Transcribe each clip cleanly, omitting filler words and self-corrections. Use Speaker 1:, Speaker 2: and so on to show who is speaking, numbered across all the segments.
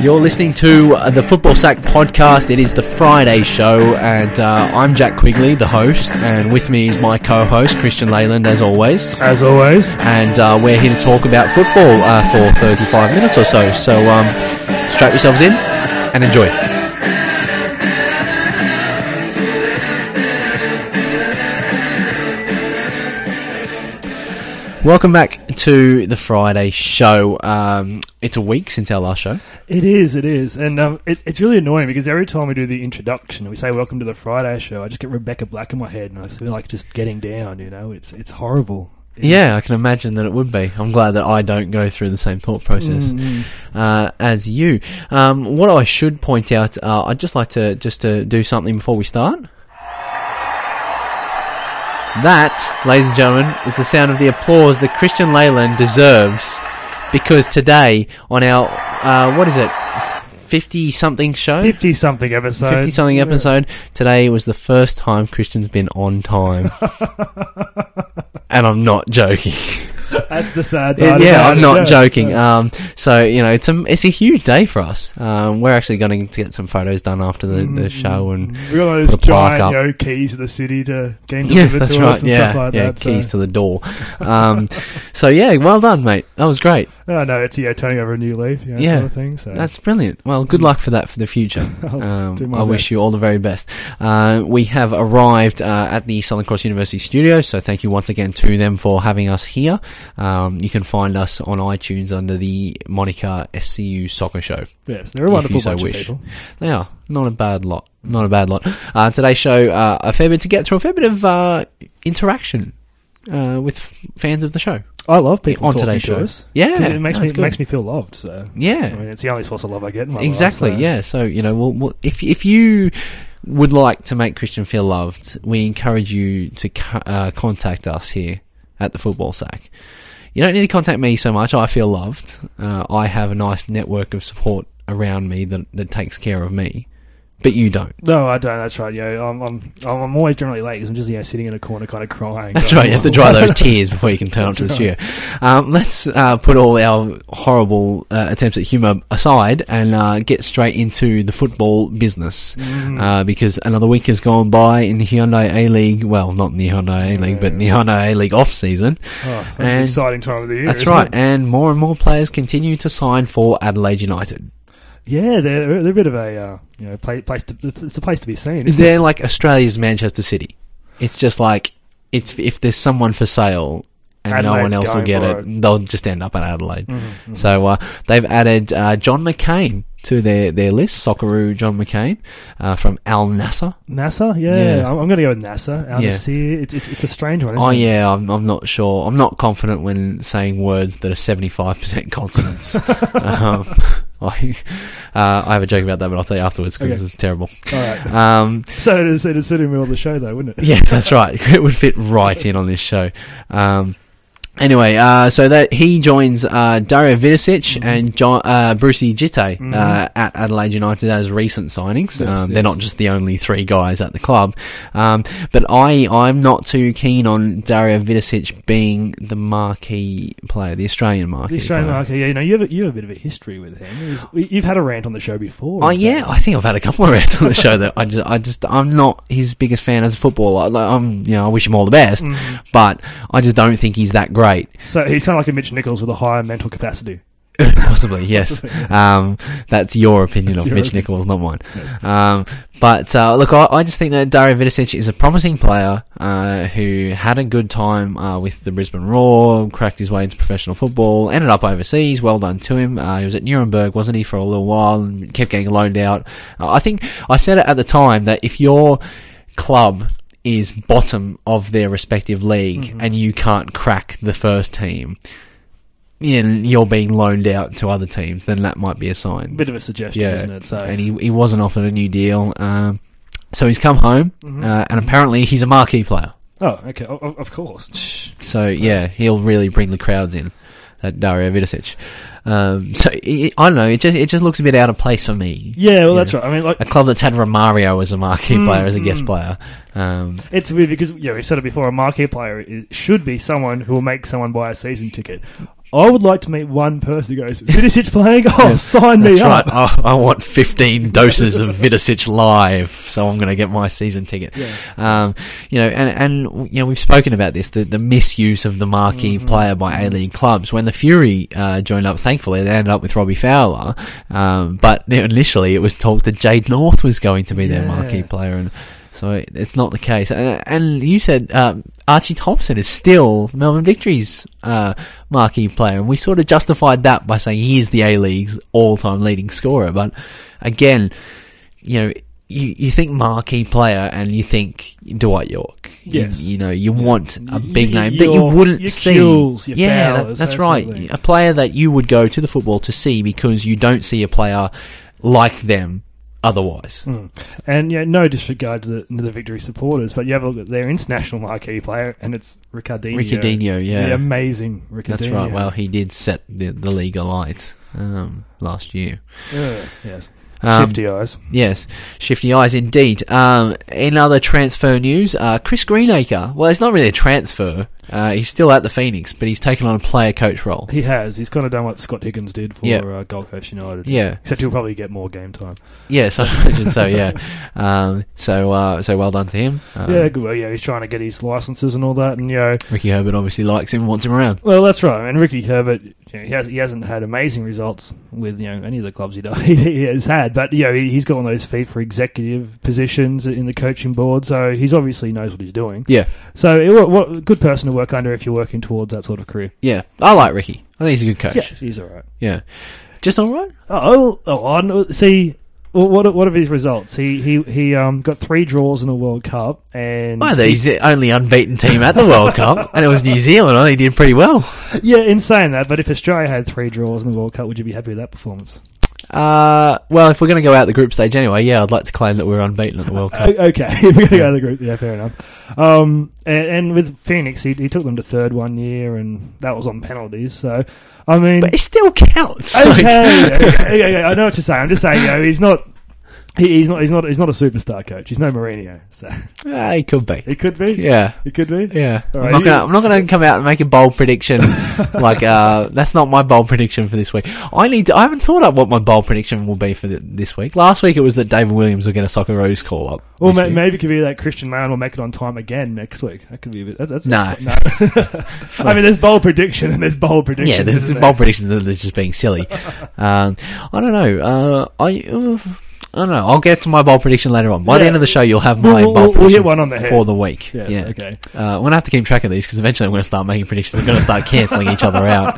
Speaker 1: You're listening to the Football Sack podcast. It is the Friday show, and I'm Jack Quigley, the host, and with me is my co-host, Christian Leyland, as always.
Speaker 2: As always.
Speaker 1: And we're here to talk about football for 35 minutes or so. So strap yourselves in and enjoy. Welcome back to the Friday show. It's a week since our last show.
Speaker 2: It is. And it's really annoying because every time we do the introduction and we say welcome to the Friday show, I just get Rebecca Black in my head and I feel like just getting down, you know. It's horrible.
Speaker 1: Yeah, I can imagine that it would be. I'm glad that I don't go through the same thought process as you. What I should point out, I'd just like to do something before we start. That, ladies and gentlemen, is the sound of the applause that Christian Leyland deserves, because today, on our, 50-something show?
Speaker 2: 50-something episode.
Speaker 1: 50-something episode. Today was the first time Christian's been on time. And I'm not joking.
Speaker 2: That's the sad part.
Speaker 1: Yeah, I'm not joking. So, you know, it's a huge day for us. We're actually going to get some photos done after the show and
Speaker 2: we got those giant keys to the city to get delivered to us and stuff like that.
Speaker 1: Keys to the door. So yeah, well done, mate. That was great.
Speaker 2: Oh no, it's turning over a new leaf, sort of thing. So
Speaker 1: that's brilliant. Well, good luck for that for the future. I wish you all the very best. We have arrived at the Southern Cross University studios, so thank you once again to them for having us here. You can find us on iTunes under the moniker SCU Soccer Show.
Speaker 2: Yes, they're a wonderful bunch of people.
Speaker 1: They are. Not a bad lot. Today's show, a fair bit to get through, a fair bit of interaction with fans of the show.
Speaker 2: I love people
Speaker 1: on
Speaker 2: talking
Speaker 1: today's
Speaker 2: to
Speaker 1: show.
Speaker 2: Us.
Speaker 1: Yeah,
Speaker 2: it makes me feel loved. So
Speaker 1: yeah,
Speaker 2: I mean, it's the only source of love I get in my
Speaker 1: exactly.
Speaker 2: life. So.
Speaker 1: Yeah, so you know, we'll, if you would like to make Christian feel loved, we encourage you to contact us here at the Football Sack. You don't need to contact me so much. I feel loved. I have a nice network of support around me that takes care of me. But you don't.
Speaker 2: No, I don't. That's right. Yeah, I'm always generally late because I'm just sitting in a corner, kind of crying.
Speaker 1: That's right. You have to dry those tears before you can turn up to the studio. Let's put all our horrible attempts at humour aside and get straight into the football business. Because another week has gone by in the Hyundai A-League. Well, not in the Hyundai A-League, but in the Hyundai A-League off-season.
Speaker 2: That's an exciting time of the year.
Speaker 1: That's right. And more players continue to sign for Adelaide United.
Speaker 2: Yeah, they're a bit of a it's a place to be seen.
Speaker 1: They're like Australia's Manchester City. It's just like if there's someone for sale and Adelaide's no one else will get it, they'll just end up at Adelaide. So they've added John McCain to their list, Socceroo John McCain from Al Nassr.
Speaker 2: Nassr, yeah. I'm going to go with Nassr. Al Nassr. It's a strange one. Isn't it?
Speaker 1: Yeah, I'm not sure. I'm not confident when saying words that are 75% consonants. I have a joke about that, but I'll tell you afterwards because it's terrible.
Speaker 2: All right. So it'd sit in the middle of the show, though, wouldn't it?
Speaker 1: Yes, that's right. It would fit right in on this show. Anyway, so that he joins Dario Vidosic and Brucey Jitte at Adelaide United as recent signings.
Speaker 2: Yes.
Speaker 1: They're not just the only three guys at the club. But I'm not too keen on Dario Vidosic being the marquee player, the Australian marquee.
Speaker 2: Marquee, yeah. You have a bit of a history with him. You've had a rant on the show before.
Speaker 1: Yeah, I think I've had a couple of rants on the show that I'm not his biggest fan as a footballer. I wish him all the best, but I just don't think he's that great.
Speaker 2: So he's kind of like a Mitch Nichols with a higher mental capacity.
Speaker 1: Possibly, yes. That's your opinion of Mitch Nichols, not mine. Yes. But look, I just think that Dario Vidosic is a promising player who had a good time with the Brisbane Roar, cracked his way into professional football, ended up overseas. Well done to him. He was at Nuremberg, wasn't he, for a little while, and kept getting loaned out. I think I said it at the time that if your club is bottom of their respective league and you can't crack the first team and you're being loaned out to other teams, then that might be a sign.
Speaker 2: Bit of a suggestion, isn't it? So.
Speaker 1: And he wasn't offered a new deal. So he's come home and apparently he's a marquee player.
Speaker 2: Oh, okay. Of course.
Speaker 1: So, yeah, he'll really bring the crowds in, at Dario Vidosic. I don't know, it just looks a bit out of place for me.
Speaker 2: Yeah, well, that's right. I mean, like,
Speaker 1: a club that's had Romario as a marquee player, as a guest player.
Speaker 2: It's weird because, we said it before, a marquee player should be someone who will make someone buy a season ticket. I would like to meet one person who goes, Vidicic's playing? Oh, sign me
Speaker 1: That's
Speaker 2: up.
Speaker 1: right. I want 15 doses of Vidicic live, so I'm going to get my season ticket.
Speaker 2: Yeah.
Speaker 1: And we've spoken about this, the misuse of the marquee player by A-League clubs. When the Fury joined up, thankfully, they ended up with Robbie Fowler. But initially, it was talked that Jade North was going to be their marquee player, and so it's not the case. And you said Archie Thompson is still Melbourne Victory's marquee player, and we sort of justified that by saying he is the A-League's all-time leading scorer. But again, you think marquee player and you think Dwight York.
Speaker 2: Yes.
Speaker 1: You want a big name that you wouldn't see.
Speaker 2: Kills, Bowers,
Speaker 1: that's right. A player that you would go to the football to see because you don't see a player like them otherwise.
Speaker 2: And no disregard to the Victory supporters, but you have a look at their international marquee player, and it's Ricardinho.
Speaker 1: Yeah.
Speaker 2: The amazing Ricardinho.
Speaker 1: That's right. Well, he did set the league alight last year.
Speaker 2: Yes. Shifty eyes.
Speaker 1: Yes, shifty eyes indeed. In other transfer news, Chris Greenacre. Well, it's not really a transfer. He's still at the Phoenix, but he's taken on a player coach role.
Speaker 2: He has. He's kind of done what Scott Higgins did for Gold Coast United.
Speaker 1: Yeah.
Speaker 2: Except he'll probably get more game time.
Speaker 1: Yes, I imagine so, yeah. So well done to him.
Speaker 2: Good. Well, he's trying to get his licenses and all that. And,
Speaker 1: Ricky Herbert obviously likes him, wants him around.
Speaker 2: Well, that's right. And Ricky Herbert, he hasn't had amazing results with, any of the clubs he has had. But, he's got one of those feet for executive positions in the coaching board. So he's obviously knows what he's doing.
Speaker 1: Yeah.
Speaker 2: So what a good person to work under if you're working towards that sort of career.
Speaker 1: Yeah. I like Ricky. I think he's a good coach.
Speaker 2: Yeah, he's all right.
Speaker 1: Yeah. Just all right?
Speaker 2: See, what are his results? He got 3 draws in the World Cup, and
Speaker 1: he's the only unbeaten team at the World Cup, and it was New Zealand. I think he did pretty well.
Speaker 2: Yeah, in saying that, but if Australia had 3 draws in the World Cup, would you be happy with that performance?
Speaker 1: Well, if we're going to go out the group stage anyway, I'd like to claim that we're unbeaten at the World Cup.
Speaker 2: Okay, if we're going to go out the group, yeah, fair enough. And with Phoenix, he took them to third one year, and that was on penalties. So, I mean,
Speaker 1: but it still counts.
Speaker 2: Okay, I know what you're saying. I'm just saying, he's not. He's not a superstar coach. He's no Mourinho. So
Speaker 1: he could be.
Speaker 2: He could be.
Speaker 1: Yeah,
Speaker 2: he could be.
Speaker 1: Yeah.
Speaker 2: Right,
Speaker 1: I'm not going to come out and make a bold prediction. That's not my bold prediction for this week. I haven't thought up what my bold prediction will be for this week. Last week it was that David Williams will get a Socceroos call up.
Speaker 2: Well, maybe it could be that Christian Mann will make it on time again next week. That could be a bit. That's
Speaker 1: no.
Speaker 2: I mean, there's bold prediction and there's bold prediction.
Speaker 1: Yeah, there's bold predictions that are just being silly. I don't know. I don't know. I'll get to my bold prediction later on. By the end of the show, you'll have my bold prediction
Speaker 2: hit one on the head
Speaker 1: for the week.
Speaker 2: Yes,
Speaker 1: yeah.
Speaker 2: Okay.
Speaker 1: I'm going to have to keep track of these because eventually I'm going to start making predictions. I'm going to start cancelling each other out.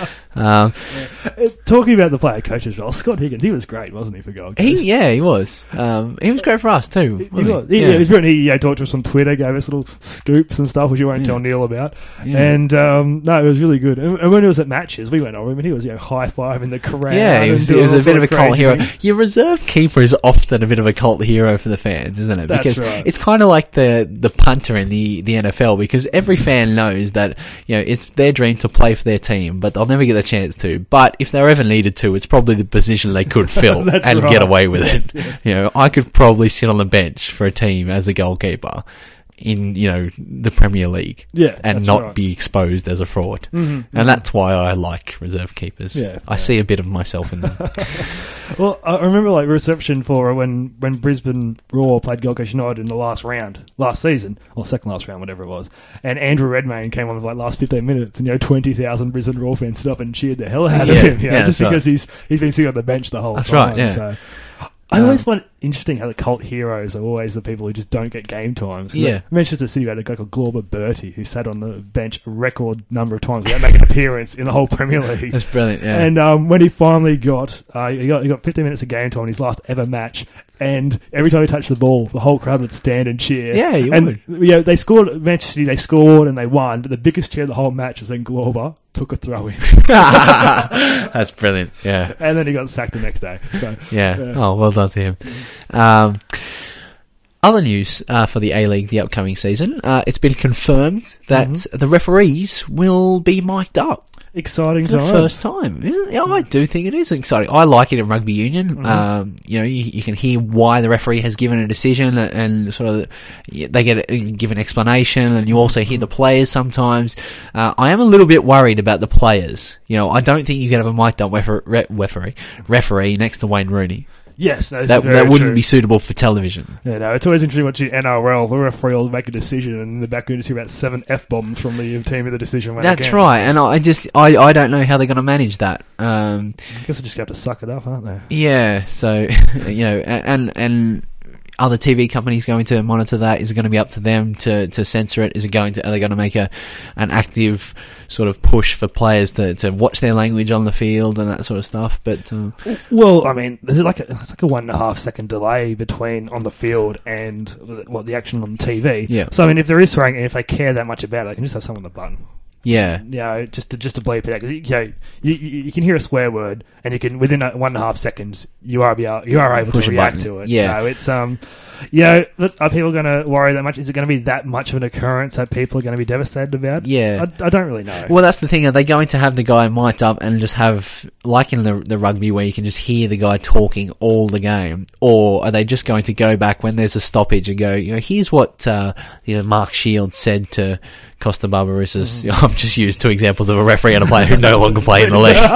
Speaker 2: Talking about the player coaches role, Scott Higgins, he was great, wasn't he, for Gold Coast?
Speaker 1: He was. He was great for us too.
Speaker 2: He was. He was brilliant. He talked to us on Twitter, gave us little scoops and stuff, which you won't tell Neil about. Yeah. And no, it was really good. And when he was at matches, we went over him, and he was high-fiving the crowd.
Speaker 1: Yeah, he was a bit of a cult hero. Your reserve keeper is often a bit of a cult hero for the fans, isn't it? Because it's kind of like the punter in the NFL, because every fan knows that it's their dream to play for their team, but they'll never get the chance to. But if they're ever needed to, it's probably the position they could fill and get away with it. Yes. I could probably sit on the bench for a team as a goalkeeper in the Premier League, and not be exposed as a fraud. And that's why I like reserve keepers. I see a bit of myself in them.
Speaker 2: Well, I remember reception for when Brisbane Roar played Gold Coast United in the last season, or second last round, whatever it was, and Andrew Redmayne came on for last 15 minutes, and 20,000 Brisbane Roar fans stood up and cheered the hell out of him, just because he's been sitting on the bench the whole time.
Speaker 1: That's right. Yeah.
Speaker 2: So I always find it interesting how the cult heroes are always the people who just don't get game times.
Speaker 1: Yeah.
Speaker 2: Manchester City had a guy called Glauber Bertie who sat on the bench a record number of times without making an appearance in the whole Premier League.
Speaker 1: That's brilliant, yeah.
Speaker 2: And when he finally got 15 minutes of game time in his last ever match, and every time he touched the ball, the whole crowd would stand and cheer.
Speaker 1: Yeah, you
Speaker 2: would. They scored, Manchester City, they scored and they won, but the biggest cheer of the whole match was then Glauber took a throw in.
Speaker 1: That's brilliant, yeah.
Speaker 2: And then he got sacked the next day. So,
Speaker 1: Oh, well done to him. Other news for the A-League the upcoming season. It's been confirmed that the referees will be mic'd up.
Speaker 2: exciting
Speaker 1: for the
Speaker 2: time.
Speaker 1: first time. Isn't it? Yeah, I do think it is exciting. I like it in rugby union. You can hear why the referee has given a decision, and sort of they give an explanation, and you also hear the players sometimes. I am a little bit worried about the players. I don't think you can have a mic'd up referee next to Wayne Rooney.
Speaker 2: Yes,
Speaker 1: that wouldn't be suitable for television.
Speaker 2: Yeah, no, it's always interesting watching NRL. The referee will make a decision, and in the background you see about 7 F-bombs from the team of the decision.
Speaker 1: That's right, and I don't know how they're going to manage that.
Speaker 2: I guess they just have to suck it up, aren't they?
Speaker 1: Yeah, so and other TV companies going to monitor that? Is it going to be up to them to censor it? Are they going to make an active sort of push for players to watch their language on the field and that sort of stuff? But
Speaker 2: well, I mean, there's like a 1.5 second delay between on the field and the action on TV.
Speaker 1: Yeah.
Speaker 2: So I mean, if there is swearing, and if they care that much about it, they can just have someone on the button.
Speaker 1: Yeah.
Speaker 2: Just to bleep it out. 'Cause, you can hear a swear word, and you can within 1.5 seconds you are able to react to it.
Speaker 1: Yeah.
Speaker 2: So it's are people going to worry that much? Is it going to be that much of an occurrence that people are going to be devastated about?
Speaker 1: Yeah.
Speaker 2: I don't really know.
Speaker 1: Well, that's the thing. Are they going to have the guy mic'd up and just have, like in the rugby where you can just hear the guy talking all the game? Or are they just going to go back when there's a stoppage and go, here's what Mark Shields said to Costa Barbarouses? I've just used 2 examples of a referee and a player who no longer play in the league.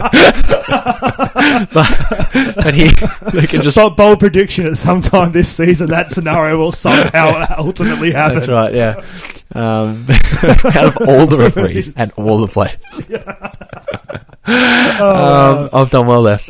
Speaker 1: but they can just...
Speaker 2: bold prediction at some time this season that scenario will somehow ultimately happen.
Speaker 1: That's right, yeah. Out of all the referees and all the players. I've done well there.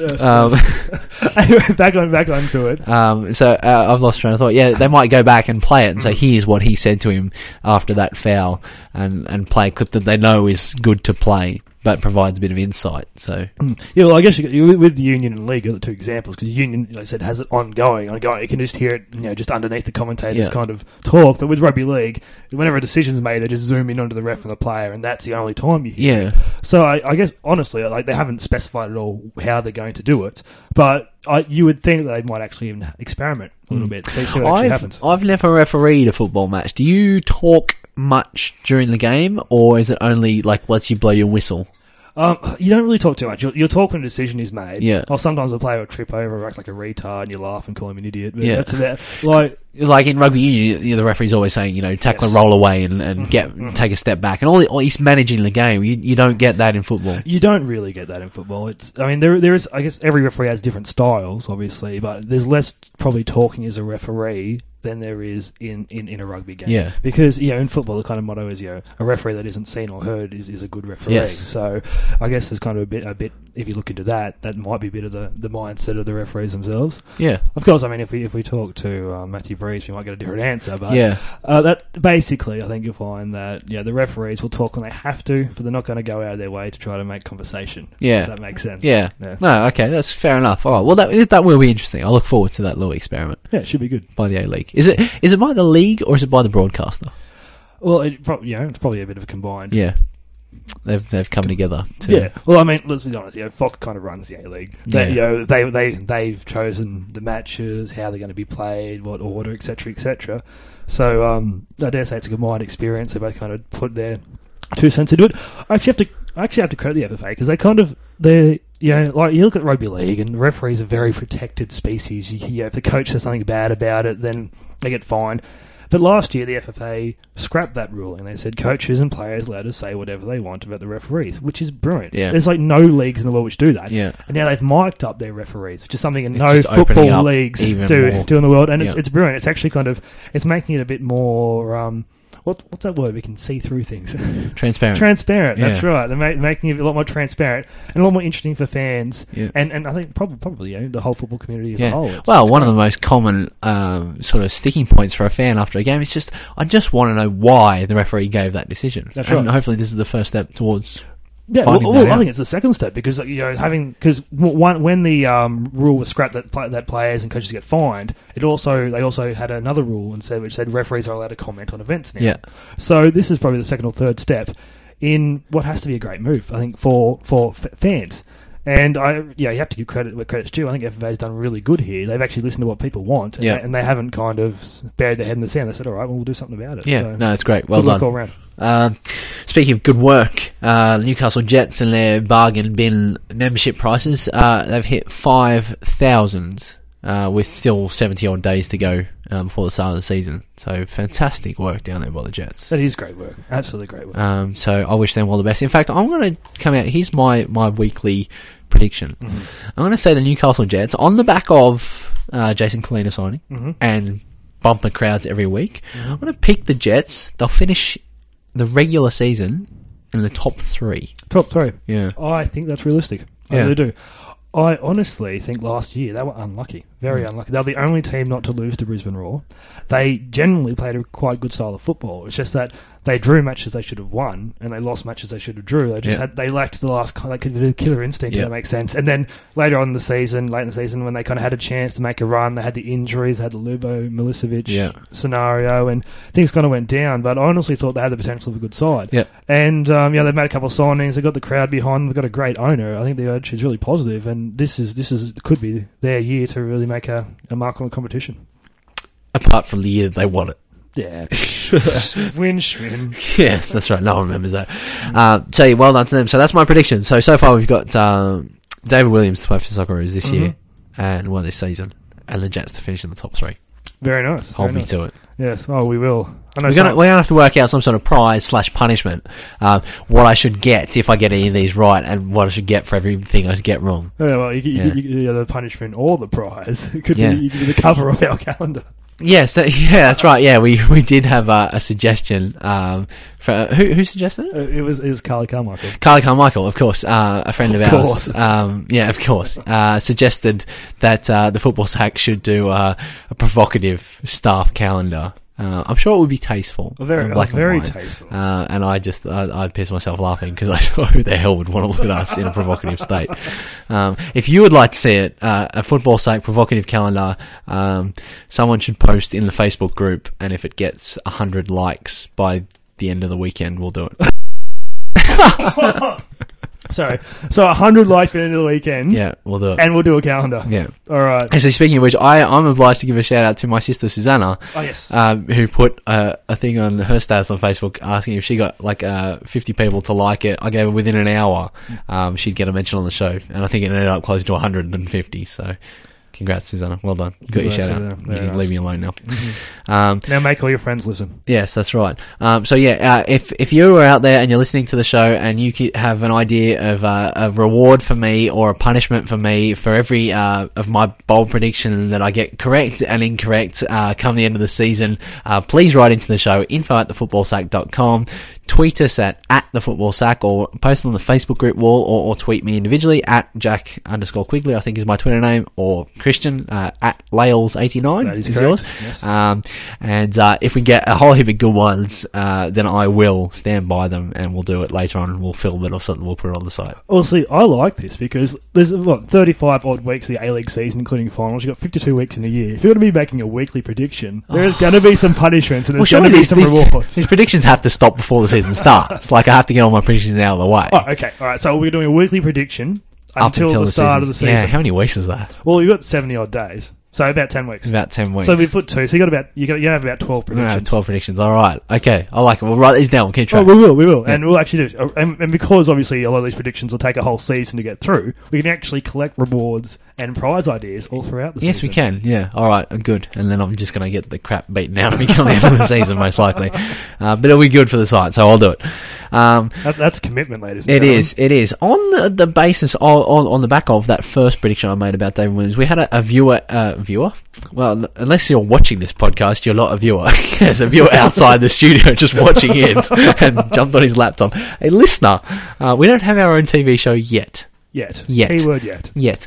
Speaker 2: Yes. Anyway, back onto it.
Speaker 1: So I've lost train of thought. Yeah, they might go back and play it and say, here's what he said to him after that foul, and play a clip that they know is good to play, but provides a bit of insight. So
Speaker 2: yeah, well, I guess you with Union and League are the 2 examples, because Union, like I said, has it ongoing. You can just hear it, just underneath the commentators kind of talk. But with Rugby League, whenever a decision's made, they just zoom in onto the ref and the player, and that's the only time you hear.
Speaker 1: Yeah.
Speaker 2: It. So I guess honestly, they haven't specified at all how they're going to do it, but you would think that they might actually even experiment a little bit, see what actually happens.
Speaker 1: I've never refereed a football match. Do you talk much during the game, or is it only lets you blow your whistle?
Speaker 2: You don't really talk too much. You'll talk when a decision is made.
Speaker 1: Yeah.
Speaker 2: Or sometimes a player will trip over or act like a retard and you laugh and call him an idiot. But
Speaker 1: yeah.
Speaker 2: That's about,
Speaker 1: like in rugby union, the referee's always saying, tackle and roll away and take a step back. And he's managing the game. You don't get that in football.
Speaker 2: You don't really get that in football. There is, I guess every referee has different styles, obviously, but there's less probably talking as a referee than there is in a rugby game.
Speaker 1: Yeah.
Speaker 2: Because, in football, the kind of motto is, a referee that isn't seen or heard is a good referee.
Speaker 1: Yes.
Speaker 2: So I guess there's kind of a bit, if you look into that might be a bit of the mindset of the referees themselves.
Speaker 1: Yeah.
Speaker 2: Of course, if we talk to Matthew Breeze, we might get a different answer. But
Speaker 1: yeah.
Speaker 2: That basically, I think you'll find that, the referees will talk when they have to, but they're not going to go out of their way to try to make conversation.
Speaker 1: Yeah.
Speaker 2: If that makes sense.
Speaker 1: Yeah. No, okay, that's fair enough. All right, well, that will be interesting. I look forward to that little experiment.
Speaker 2: Yeah, it should be good.
Speaker 1: By the A-League. Is it by the league or is it by the broadcaster?
Speaker 2: Well, it's probably a bit of a combined.
Speaker 1: Yeah. They've come together.
Speaker 2: Yeah. Well, let's be honest. Fox kind of runs the A-League. They've chosen the matches, how they're going to be played, what order, etc., etc. So I dare say it's a combined experience. They both kind of put their 2 cents into it. I actually have to credit the FFA because you look at rugby league and referees are very protected species. If the coach says something bad about it, then they get fined. But last year, the FFA scrapped that ruling. They said coaches and players allowed to say whatever they want about the referees, which is brilliant.
Speaker 1: Yeah.
Speaker 2: There's no leagues in the world which do that.
Speaker 1: Yeah.
Speaker 2: And now they've mic'd up their referees, which is something
Speaker 1: It's
Speaker 2: no
Speaker 1: just opening
Speaker 2: football
Speaker 1: up
Speaker 2: leagues
Speaker 1: even
Speaker 2: do in the world. And
Speaker 1: Yeah.
Speaker 2: it's brilliant. It's actually it's making it a bit more... What's that word? We can see through things.
Speaker 1: Transparent.
Speaker 2: Transparent.
Speaker 1: Yeah.
Speaker 2: That's right. They're making it a lot more transparent and a lot more interesting for fans.
Speaker 1: Yeah.
Speaker 2: And I think probably the whole football community as a whole.
Speaker 1: Well, one of the most common sort of sticking points for a fan after a game is just, I just want to know why the referee gave that decision.
Speaker 2: That's
Speaker 1: and
Speaker 2: right.
Speaker 1: hopefully this is the first step towards.
Speaker 2: Yeah, I think it's the second step because when the rule was scrapped that players and coaches get fined, they also had another rule which said referees are allowed to comment on events now.
Speaker 1: Yeah.
Speaker 2: So this is probably the second or third step in what has to be a great move, I think, for fans. And you have to give credit where credit's due. I think FFA's done really good here. They've actually listened to what people want, and they haven't kind of buried their head in the sand. They said, all right, well, we'll do something about it.
Speaker 1: Yeah,
Speaker 2: so,
Speaker 1: no, it's great. Well
Speaker 2: good
Speaker 1: done.
Speaker 2: All round.
Speaker 1: Speaking of good work, Newcastle Jets and their bargain bin membership prices, they've hit 5,000 with still 70 odd days to go before the start of the season. So fantastic work down there by the Jets.
Speaker 2: That is great work. Absolutely great work.
Speaker 1: So I wish them all the best. In fact, I'm going to come out. Here's my weekly prediction.
Speaker 2: Mm-hmm.
Speaker 1: I'm going to say the Newcastle Jets, on the back of Jason Kalina signing and bumper crowds every week, I'm going to pick the Jets. They'll finish the regular season in the top 3.
Speaker 2: Top 3.
Speaker 1: Yeah.
Speaker 2: I think that's realistic. I really do. I honestly think last year they were unlucky. Very unlucky. They were the only team not to lose to Brisbane Roar. They generally played a quite good style of football. It's just that they drew matches they should have won, and they lost matches they should have drew. They just they lacked the last killer instinct, if that makes sense. And then later on in the season, late in the season, when they kind of had a chance to make a run, they had the injuries, they had the Lubo Milicevic scenario, and things kind of went down. But I honestly thought they had the potential of a good side.
Speaker 1: Yeah.
Speaker 2: And they've made a couple of signings. They've got the crowd behind them. They've got a great owner. I think the urge is really positive, and this could be their year to really make a mark on the competition.
Speaker 1: Apart from the year they won it.
Speaker 2: Yeah. Schwinn.
Speaker 1: Yes, that's right. No one remembers that. So well done to them. So that's my prediction. So far we've got David Williams to play for Socceroos this year and this season, and the Jets to finish in the top 3.
Speaker 2: Very nice.
Speaker 1: Hold me to it.
Speaker 2: Yes. Oh, we will.
Speaker 1: We're gonna have to work out some sort of prize / punishment. What I should get if I get any of these right, and what I should get for everything I get wrong.
Speaker 2: Yeah, well, the punishment or the prize. It could be the cover of our calendar.
Speaker 1: Yes, that's right. Yeah, we did have a suggestion. For who suggested it?
Speaker 2: It was Carly Carmichael.
Speaker 1: Carly Carmichael, of course, a friend of ours. Of course, suggested that the Football Sack should do a provocative staff calendar. I'm sure it would be tasteful.
Speaker 2: Very tasteful.
Speaker 1: And I pissed myself laughing because I thought, who the hell would want to look at us in a provocative state? If you would like to see it, a Football Sack provocative calendar, someone should post in the Facebook group, and if it gets 100 likes by the end of the weekend, we'll do it.
Speaker 2: Sorry. So 100 likes by the end of the weekend.
Speaker 1: Yeah, we'll do it.
Speaker 2: And we'll do a calendar.
Speaker 1: Yeah.
Speaker 2: All right.
Speaker 1: Actually, speaking of which, I'm obliged to give a shout out to my sister Susanna.
Speaker 2: Oh, yes.
Speaker 1: Who put a thing on her status on Facebook asking if she got 50 people to like it. I gave her within an hour, she'd get a mention on the show. And I think it ended up close to 150. So congrats, Susanna. Well done. You got your shout out. You can leave me alone now.
Speaker 2: Now make all your friends listen.
Speaker 1: Yes, that's right. If you are out there and you're listening to the show and you have an idea of a reward for me or a punishment for me for every of my bold prediction that I get correct and incorrect come the end of the season, please write into the show, info@thefootballsack.com. Tweet us at @thefootballsack, or post on the Facebook group wall, or tweet me individually at Jack_Quigley, I think is my Twitter name, or Christian at Lales89 is yours.
Speaker 2: Yes.
Speaker 1: And if we get a whole heap of good ones, then I will stand by them, and we'll do it later on, and we'll film it or something. We'll put it on the site.
Speaker 2: Well, see, I like this because there's 35 odd weeks of the A-League season, including finals. You've got 52 weeks in a year. If you're going to be making a weekly prediction, there's going to be some punishments and there's going to be some rewards.
Speaker 1: These predictions have to stop before the season starts. I have to get all my predictions out of the way.
Speaker 2: Oh, okay. All right. So we're doing a weekly prediction until the start of the season.
Speaker 1: Yeah, how many weeks is that?
Speaker 2: Well, you've got 70 odd days. So about 10 weeks.
Speaker 1: About 10 weeks.
Speaker 2: So we put 2. So you have about 12 predictions.
Speaker 1: I have 12 predictions. All right. Okay. I like it. We'll write these down. We'll keep track.
Speaker 2: Oh, we will. Yeah. And we'll actually do it. And because obviously a lot of these predictions will take a whole season to get through, we can actually collect rewards and prize ideas all throughout the season.
Speaker 1: Yes, we can. Yeah. All right. Good. And then I'm just going to get the crap beaten out of me come the end of the season, most likely. But it'll be good for the site, so I'll do it.
Speaker 2: That's commitment, ladies and
Speaker 1: gentlemen.
Speaker 2: It
Speaker 1: is. On the basis, on the back of that first prediction I made about David Williams, we had a viewer? Well, unless you're watching this podcast, you're not a viewer. There's a viewer outside the studio just watching in and jumped on his laptop. A listener. We don't have our own TV show yet.
Speaker 2: Yet. Keyword yet.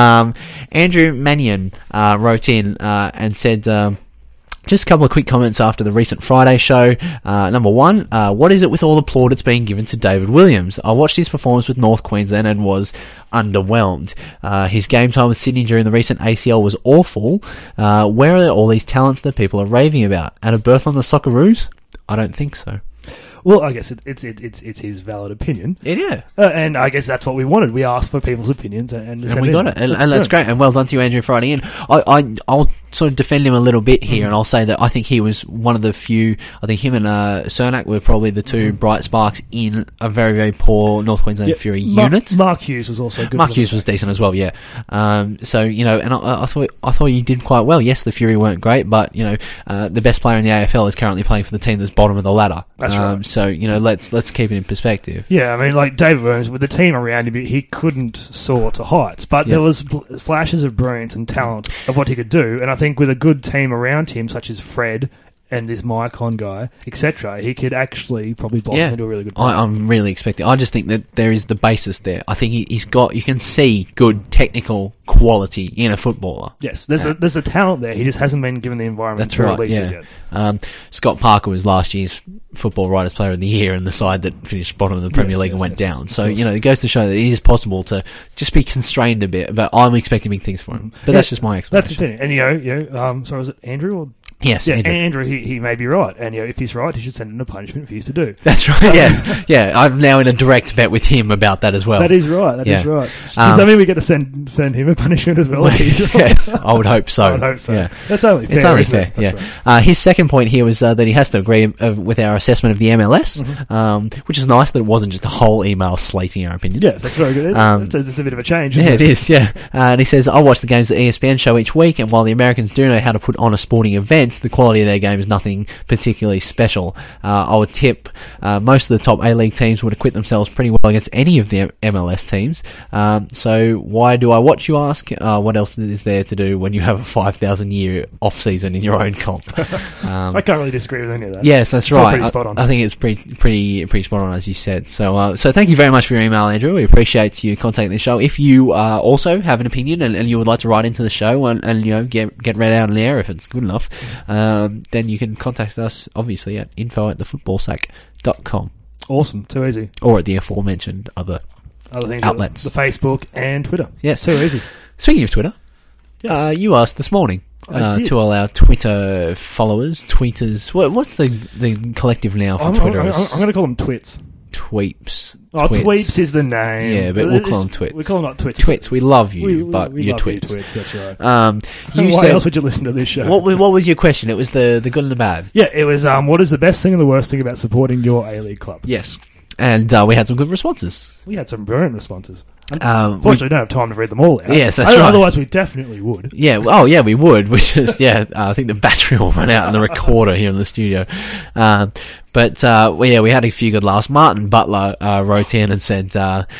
Speaker 1: Andrew Mannion wrote in and said, just a couple of quick comments after the recent Friday show. Number one, what is it with all the plaudits being given to David Williams? I watched his performance with North Queensland and was underwhelmed. His game time with Sydney during the recent ACL was awful. Where are all these talents that people are raving about? And a berth on the Socceroos? I don't think so.
Speaker 2: Well, I guess it's his valid opinion.
Speaker 1: Yeah.
Speaker 2: And I guess that's what we wanted. We asked for people's opinions, and
Speaker 1: we got it. And that's great. And well done to you, Andrew Friday. And I'll sort of defend him a little bit here, and I'll say that I think he was one of the few. I think him and Cernak were probably the two bright sparks in a very, very poor North Queensland Fury unit.
Speaker 2: Mark Hughes was also good.
Speaker 1: Mark Hughes was decent as well, yeah. So, you know, and I thought he did quite well. Yes, the Fury weren't great, but, you know, the best player in the AFL is currently playing for the team that's bottom of the ladder.
Speaker 2: That's right.
Speaker 1: So, you know, let's keep it in perspective.
Speaker 2: Yeah, I mean, like David Williams, with the team around him, he couldn't soar to heights, but there was flashes of brilliance and talent of what he could do, and I think with a good team around him, such as Fred and this Mycon guy, etc., he could actually probably blossom into a really good player.
Speaker 1: I'm really expecting. I just think that there is the basis there. I think he's got. You can see good technical quality in a footballer.
Speaker 2: Yes, there's a talent there. He just hasn't been given the environment to release it yet.
Speaker 1: Scott Parker was last year's Football Writers Player of the Year in the side that finished bottom of the Premier League and went down. So, you know, it goes to show that it is possible to just be constrained a bit. But I'm expecting big things for him. But that's just my expectation.
Speaker 2: That's the thing. And so was it Andrew or?
Speaker 1: Yes,
Speaker 2: yeah, Andrew, he may be right, and if he's right, he should send in a punishment for you to do.
Speaker 1: That's right. Yes, yeah. I'm now in a direct bet with him about that as well.
Speaker 2: That is right. That is right. Does that mean we get to send him a punishment as well?
Speaker 1: Yes, I would hope so.
Speaker 2: I would hope so.
Speaker 1: Yeah.
Speaker 2: That's only fair.
Speaker 1: It's only fair. Yeah. Right. His second point here was that he has to agree with our assessment of the MLS, which is nice that it wasn't just a whole email slating our opinions.
Speaker 2: Yes, that's very good. It's a bit of a change.
Speaker 1: Yeah, it is. Yeah, and he says, "I watch the games that ESPN show each week, and while the Americans do know how to put on a sporting event, the quality of their game is nothing particularly special. I would tip most of the top A-League teams would acquit themselves pretty well against any of the MLS teams. So why do I watch, you ask? What else is there to do when you have a 5,000-year off-season in your own comp?"
Speaker 2: I can't really disagree with any of that.
Speaker 1: Yes, that's right.
Speaker 2: Pretty spot on.
Speaker 1: I think it's pretty spot on, as you said. So thank you very much for your email, Andrew. We appreciate you contacting the show. If you also have an opinion and you would like to write into the show and you know get read out on the air if it's good enough, then you can contact us, obviously, at info@thefootballsack.com.
Speaker 2: Awesome. Too easy.
Speaker 1: Or at the aforementioned other
Speaker 2: things,
Speaker 1: outlets.
Speaker 2: The Facebook and Twitter.
Speaker 1: Yes.
Speaker 2: Too easy.
Speaker 1: Speaking of Twitter, you asked this morning to all our Twitter followers, tweeters. What's the collective now for Twitter?
Speaker 2: I'm going to call them twits.
Speaker 1: Tweeps.
Speaker 2: Oh, Tweeps is the name.
Speaker 1: Yeah, but we'll call them twits.
Speaker 2: We call them not twits.
Speaker 1: Twits, we love you, but
Speaker 2: we
Speaker 1: you're
Speaker 2: love
Speaker 1: twits.
Speaker 2: You twits. That's right.
Speaker 1: Why
Speaker 2: else would you listen to this show?
Speaker 1: What was your question? It was the good and the bad.
Speaker 2: Yeah, it was what is the best thing and the worst thing about supporting your A-League club?
Speaker 1: Yes. And we had some good responses.
Speaker 2: We had some brilliant responses. Unfortunately, we don't have time to read them all out.
Speaker 1: Yes, that's right.
Speaker 2: Otherwise, we definitely would.
Speaker 1: Yeah, we would. Which is, I think the battery will run out in the recorder here in the studio. But we had a few good laughs. Martin Butler wrote in and said,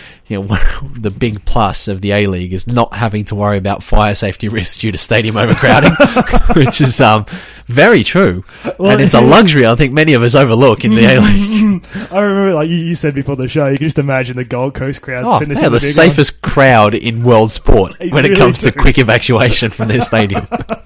Speaker 1: the big plus of the A-League is not having to worry about fire safety risks due to stadium overcrowding, which is very true. Well, and it's a luxury I think many of us overlook in the A-League.
Speaker 2: I remember, like you said before the show, you can just imagine the Gold Coast crowd.
Speaker 1: They are the safest crowd in world sport when it comes to quick evacuation from their stadium.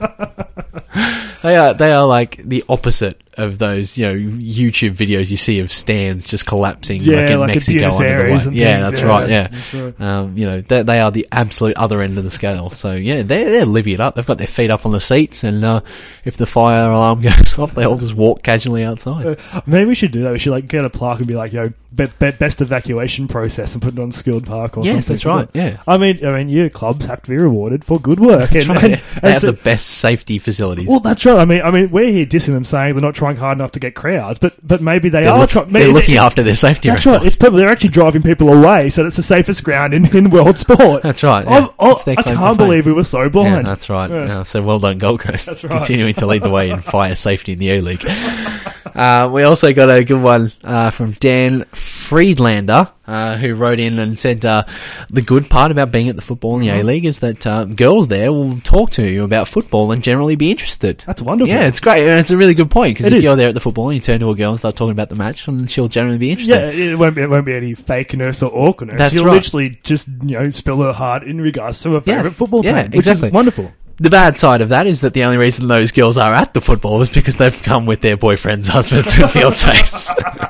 Speaker 1: They are like the opposite of those, YouTube videos you see of stands just collapsing like in Mexico under the weight. Yeah, that's right. Yeah, that's right. They are the absolute other end of the scale. So they're living it up. They've got their feet up on the seats, and if the fire alarm goes off, they all just walk casually outside.
Speaker 2: Maybe we should do that. We should get a plaque and be like, best evacuation process, and put it on Skilled Park or something.
Speaker 1: Yes, that's right. Yeah.
Speaker 2: I mean, your clubs have to be rewarded for good work.
Speaker 1: That's right. They have the best safety facilities.
Speaker 2: Well, that's right. I mean, we're here dissing them, saying they're not trying hard enough to get crowds, but maybe they're
Speaker 1: looking after their safety.
Speaker 2: That's right. It's probably they're actually driving people away, so it's the safest ground in world sport.
Speaker 1: That's right. Yeah.
Speaker 2: I can't believe we were so blind.
Speaker 1: Yeah, that's right.
Speaker 2: Yes.
Speaker 1: Yeah, so well done, Gold Coast.
Speaker 2: That's right.
Speaker 1: Continuing to lead the way in fire safety in the A-League. We also got a good one from Dan Friedlander, who wrote in and said the good part about being at the football in the A-League is that girls there will talk to you about football and generally be interested.
Speaker 2: That's wonderful.
Speaker 1: Yeah, it's great. And it's a really good point, because if you're there at the football and you turn to a girl and start talking about the match, and she'll generally be interested.
Speaker 2: Yeah, it won't be any fakeness or awkwardness.
Speaker 1: That's
Speaker 2: She'll
Speaker 1: right.
Speaker 2: literally just spill her heart in regards to her favourite football team, which
Speaker 1: exactly.
Speaker 2: is wonderful.
Speaker 1: The bad side of that is that the only reason those girls are at the football is because they've come with their boyfriends, husbands, and fiancés.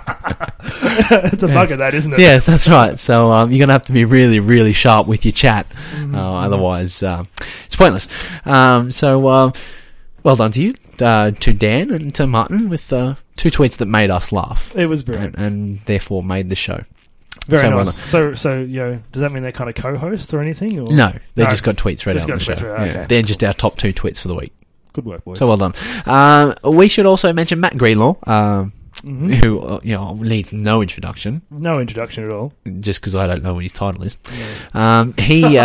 Speaker 2: It's a bugger, that, isn't it?
Speaker 1: Yes, that's right. So you're going to have to be really, really sharp with your chat. Otherwise, it's pointless. Well done to you, to Dan and to Martin with 2 tweets that made us laugh.
Speaker 2: It was brilliant.
Speaker 1: And therefore made the show.
Speaker 2: Very
Speaker 1: So
Speaker 2: nice. So does that mean they're kind of co-hosts or anything? Or?
Speaker 1: No, they just got tweets read
Speaker 2: Just
Speaker 1: out on the
Speaker 2: got
Speaker 1: show.
Speaker 2: tweets read,
Speaker 1: Yeah.
Speaker 2: okay.
Speaker 1: They're just our top 2 tweets for the week.
Speaker 2: Good work, boys.
Speaker 1: So well done. We should also mention Matt Greenlaw, who needs no introduction,
Speaker 2: No introduction at all.
Speaker 1: just because I don't know what his title is.
Speaker 2: Yeah.
Speaker 1: He,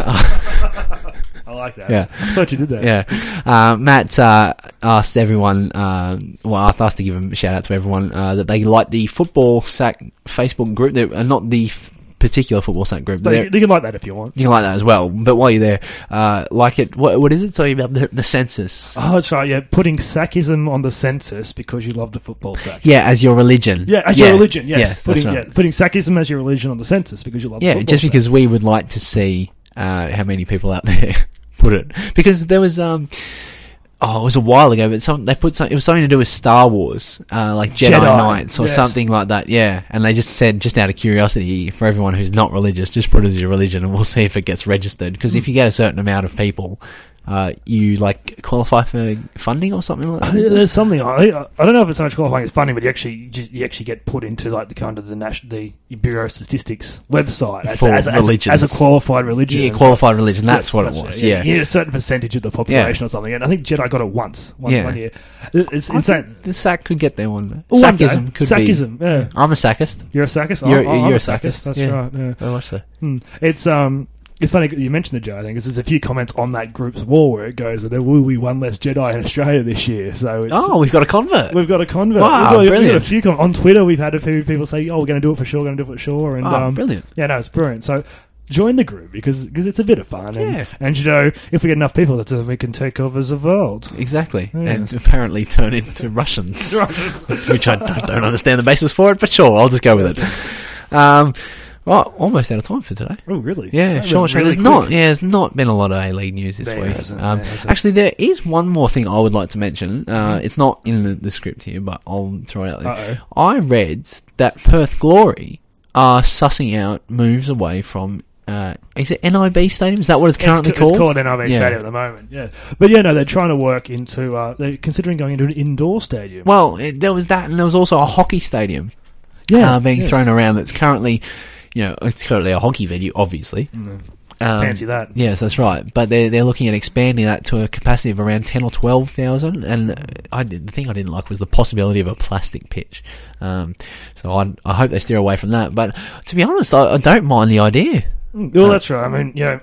Speaker 2: I like that.
Speaker 1: Yeah.
Speaker 2: I thought you did that.
Speaker 1: yeah, Matt asked everyone, asked us to give him a shout out to everyone that they like the Football Sack Facebook group. They're not the particular Football Sack group.
Speaker 2: But you can like that if you want.
Speaker 1: You can like that as well. But while you're there, like it. What is it? Sorry about the census.
Speaker 2: Oh, that's right. Yeah, putting sackism on the census because you love the football sack.
Speaker 1: Yeah, as your religion.
Speaker 2: Yeah, as your religion. Yes,
Speaker 1: Yes, that's right.
Speaker 2: putting sackism as your religion on the census because you love.
Speaker 1: Yeah,
Speaker 2: the football
Speaker 1: just
Speaker 2: sack.
Speaker 1: because we would like to see how many people out there put it. Because there was it was a while ago, but it was something to do with Star Wars, like Jedi Knights or
Speaker 2: yes.
Speaker 1: something like that. Yeah, and they just said, just out of curiosity, for everyone who's not religious, just put it as your religion, and we'll see if it gets registered. Because if you get a certain amount of people, you qualify for funding or something like that.
Speaker 2: There's something. I don't know if it's so much qualifying as funding, but you actually get put into like the kind of the Bureau of Statistics website as a qualified religion.
Speaker 1: Yeah, qualified religion. That's what it was. Yeah.
Speaker 2: a certain percentage of the population or something. And I think Jedi got it once one year. It's insane.
Speaker 1: The sack could get there one day.
Speaker 2: One day.
Speaker 1: Sackism could be.
Speaker 2: Sackism. Yeah.
Speaker 1: I'm a sackist.
Speaker 2: You're a sackist.
Speaker 1: You're
Speaker 2: I'm
Speaker 1: a
Speaker 2: a
Speaker 1: sackist.
Speaker 2: That's
Speaker 1: Yeah.
Speaker 2: right. Yeah.
Speaker 1: Very much so.
Speaker 2: It's funny you mentioned the Jedi thing because there's a few comments on that group's wall where it goes that there will be one less Jedi in Australia this year. So
Speaker 1: We've got a convert.
Speaker 2: we've got a convert.
Speaker 1: Wow,
Speaker 2: we've got
Speaker 1: brilliant.
Speaker 2: a few on Twitter. We've had a few people say, "Oh, we're going to do it for sure. Going to do it for sure." And
Speaker 1: Brilliant.
Speaker 2: Yeah, no, it's brilliant. So join the group because it's a bit of fun. And,
Speaker 1: Yeah.
Speaker 2: and if we get enough people, that's we can take over the world.
Speaker 1: Exactly.
Speaker 2: Yeah.
Speaker 1: And apparently turn into Russians. Which I don't understand the basis for it, but sure, I'll just go with it. Well, almost out of time for today.
Speaker 2: Oh, really?
Speaker 1: Yeah,
Speaker 2: That
Speaker 1: sure.
Speaker 2: went
Speaker 1: There's
Speaker 2: really quick.
Speaker 1: there's not been a lot of A-League news this
Speaker 2: There
Speaker 1: week.
Speaker 2: hasn't, there hasn't.
Speaker 1: Actually, there is one more thing I would like to mention. It's not in the script here, but I'll throw it out there.
Speaker 2: Uh-oh.
Speaker 1: I read that Perth Glory are sussing out moves away from, is it NIB Stadium? Is that what it's currently called?
Speaker 2: It's called NIB Stadium at the moment, yeah. But yeah, no, they're trying to work into, they're considering going into an indoor stadium.
Speaker 1: Well, there was that, and there was also a hockey stadium being
Speaker 2: yes.
Speaker 1: thrown around that's currently, it's currently a hockey venue, obviously.
Speaker 2: Fancy that.
Speaker 1: Yes, that's right. But they're looking at expanding that to a capacity of around 10 or 12,000. And the thing I didn't like was the possibility of a plastic pitch. So I hope they steer away from that. But to be honest, I don't mind the idea.
Speaker 2: Well, that's right. I mean,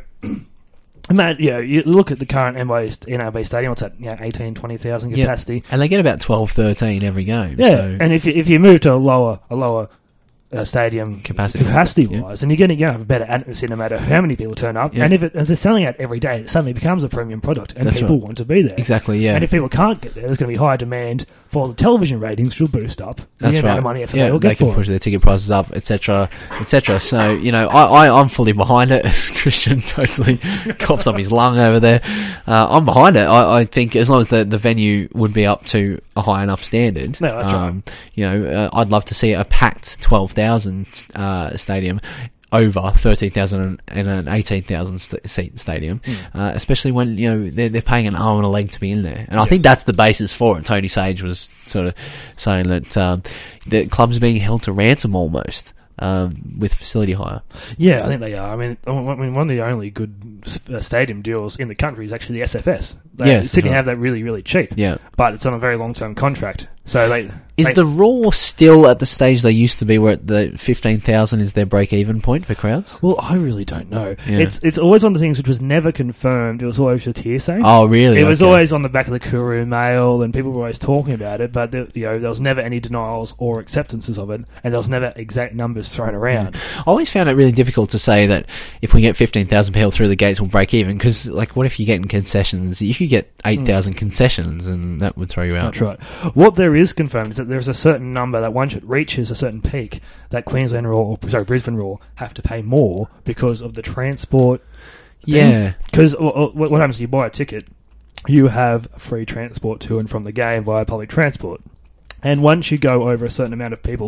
Speaker 2: Matt, you look at the current NIB Stadium, what's that, 18, 20,000 capacity.
Speaker 1: And they get about 12, 13 every game.
Speaker 2: Yeah,
Speaker 1: So.
Speaker 2: and if you move to a lower stadium capacity wise, and you're going to have a better atmosphere no matter how many people turn up.
Speaker 1: Yeah.
Speaker 2: And if they're selling out every day, it suddenly becomes a premium product, and
Speaker 1: That's
Speaker 2: people
Speaker 1: right.
Speaker 2: want to be there.
Speaker 1: Exactly, yeah.
Speaker 2: And if people can't get there, there's going to be higher demand for the television ratings, which will boost up
Speaker 1: That's
Speaker 2: the amount
Speaker 1: right.
Speaker 2: of money
Speaker 1: Yeah,
Speaker 2: they'll
Speaker 1: they
Speaker 2: get
Speaker 1: can
Speaker 2: for
Speaker 1: push
Speaker 2: it.
Speaker 1: their ticket prices up, etc., etc. So I'm fully behind it. As Christian totally coughs up his lung over there. I'm behind it. I think as long as the venue would be up to a high enough standard.
Speaker 2: No, that's right.
Speaker 1: I'd love to see a packed 12,000 stadium over 13,000 and an 18,000 seat stadium, especially when they're paying an arm and a leg to be in there, and I think that's the basis for it. Tony Sage was sort of saying that the clubs are being held to ransom almost with facility hire.
Speaker 2: Yeah, I think they are. I mean, one of the only good stadium deals in the country is actually the SFS. Sydney have that really, really cheap.
Speaker 1: Yeah,
Speaker 2: but it's on a very long-term contract. So
Speaker 1: Is the Raw still at the stage they used to be, where the 15,000 is their break-even point for crowds?
Speaker 2: Well, I really don't know.
Speaker 1: Yeah.
Speaker 2: It's always one of the things which was never confirmed. It was always just hearsay.
Speaker 1: Oh, really?
Speaker 2: It was
Speaker 1: Okay.
Speaker 2: always on the back of the Courier Mail, and people were always talking about it. But there was never any denials or acceptances of it, and there was never exact numbers thrown around.
Speaker 1: I always found it really difficult to say that if we get 15,000 people through the gates, we'll break even. Because, what if you're getting concessions? You could get 8,000 concessions, and that would throw you out.
Speaker 2: That's right. What there is confirmed is that there's a certain number that once it reaches a certain peak, that Brisbane Roar have to pay more because of the transport.
Speaker 1: Yeah.
Speaker 2: Because what happens is you buy a ticket, you have free transport to and from the game via public transport. And once you go over a certain amount of people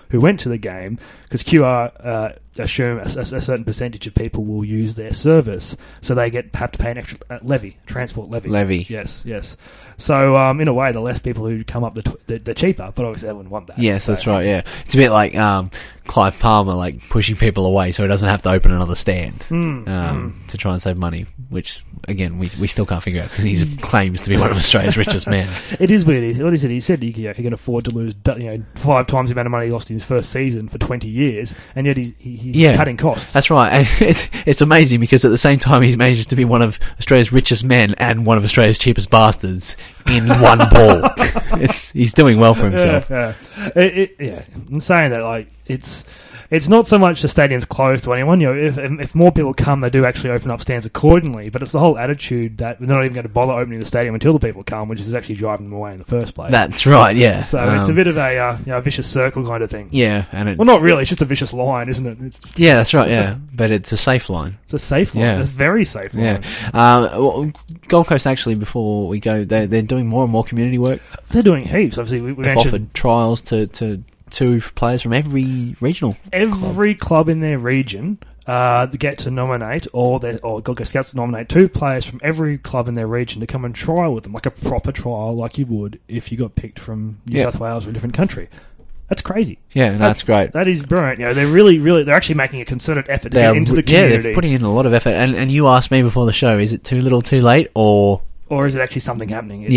Speaker 2: who went to the game, because QR assume a certain percentage of people will use their service, so they have to pay an extra transport levy. Yes. So in a way, the less people who come up, the cheaper. But obviously, they wouldn't want that.
Speaker 1: Yes, that's right. Yeah, it's a bit like Clive Palmer, like pushing people away so he doesn't have to open another stand to try and save money. Which again, we still can't figure out because he claims to be one of Australia's richest men.
Speaker 2: It is weird. What he said, he can afford to lose 5 times the amount of money he lost in his first season for 20 years, and yet he's cutting costs.
Speaker 1: That's right. And it's amazing because at the same time he manages to be one of Australia's richest men and one of Australia's cheapest bastards in one ball. He's doing well for himself.
Speaker 2: Yeah. I'm saying that, like, it's not so much the stadium's closed to anyone. If more people come, they do actually open up stands accordingly. But it's the whole attitude that they're not even going to bother opening the stadium until the people come, which is actually driving them away in the first place.
Speaker 1: That's right. Yeah.
Speaker 2: So it's a bit of a vicious circle kind of thing.
Speaker 1: Yeah, and
Speaker 2: not really. It's just a vicious line, isn't it?
Speaker 1: Yeah, that's right. Yeah, but it's a safe line.
Speaker 2: It's a safe line. Yeah. It's a very safe line.
Speaker 1: Yeah. Gold Coast actually, before we go, they're doing more and more community work.
Speaker 2: They're doing heaps. Obviously,
Speaker 1: They've offered trials to 2 players from every regional.
Speaker 2: Every club in their region get to nominate, or Gold Coast Scouts nominate 2 players from every club in their region to come and trial with them, like a proper trial, like you would if you got picked from New South Wales or a different country. That's crazy.
Speaker 1: Yeah, that's great.
Speaker 2: That is brilliant. They're really, they're actually making a concerted effort to get into the community.
Speaker 1: Yeah, they're putting in a lot of effort. And you asked me before the show, is it too little too late, or
Speaker 2: is it actually something happening?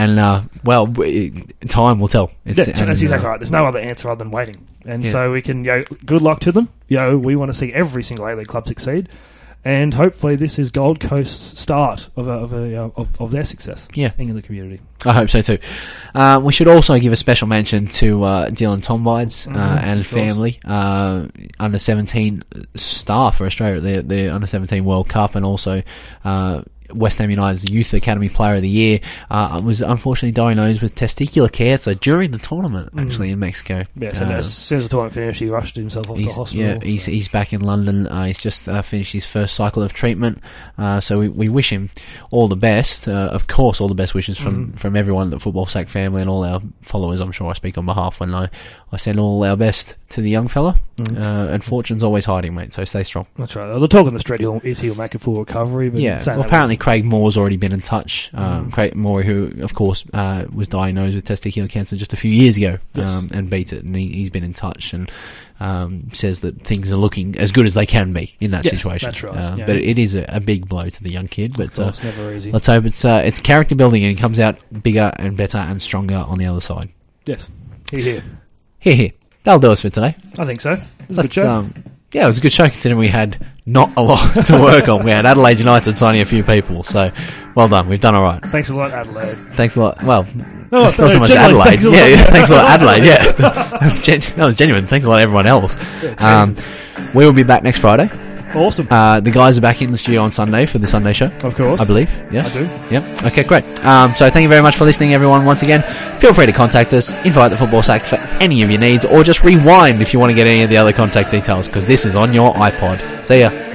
Speaker 1: Time will tell.
Speaker 2: That's exactly right. There's no other answer other than waiting. And so we can, good luck to them. We want to see every single A-League club succeed. And hopefully this is Gold Coast's start of their success in the community.
Speaker 1: I hope so too. We should also give a special mention to Dylan Tombides and family, under 17 star for Australia, the under 17 World Cup, and also West Ham United's Youth Academy Player of the Year, was unfortunately diagnosed with testicular cancer during the tournament, actually, in Mexico.
Speaker 2: Yeah, so as soon as the tournament finished, he rushed himself off to hospital.
Speaker 1: Yeah, he's back in London. He's just finished his first cycle of treatment. So we wish him all the best. Of course, all the best wishes from everyone at the Football Sack family and all our followers. I'm sure I speak on behalf when I send all our best to the young fella. And fortune's always hiding, mate, so stay strong.
Speaker 2: That's right. The talk on the street is he'll make a full recovery. But
Speaker 1: apparently Craig Moore's already been in touch. Craig Moore, who, of course, was diagnosed with testicular cancer just a few years ago, and beat it. And he's been in touch and says that things are looking as good as they can be in that situation.
Speaker 2: That's right.
Speaker 1: But it is a big blow to the young kid. But
Speaker 2: it's never easy.
Speaker 1: Let's hope it's character building and he comes out bigger and better and stronger on the other side.
Speaker 2: Yes. Here.
Speaker 1: That'll do us for today.
Speaker 2: I think so. It was a good show.
Speaker 1: It was a good show considering we had not a lot to work on. We had Adelaide United signing a few people, so well done. We've done all right.
Speaker 2: Thanks a lot, Adelaide.
Speaker 1: Thanks a lot. Well, not so much Adelaide. Thanks a lot, Adelaide. Yeah, that was genuine. Thanks a lot, everyone else. We will be back next Friday.
Speaker 2: Awesome.
Speaker 1: The guys are back in the studio on Sunday for the Sunday show.
Speaker 2: Of course.
Speaker 1: I believe. Yeah.
Speaker 2: I do.
Speaker 1: Yep. Okay, great. So thank you very much for listening, everyone, once again. Feel free to contact us, invite the Football Sack for any of your needs, or just rewind if you want to get any of the other contact details, because this is on your iPod. See ya.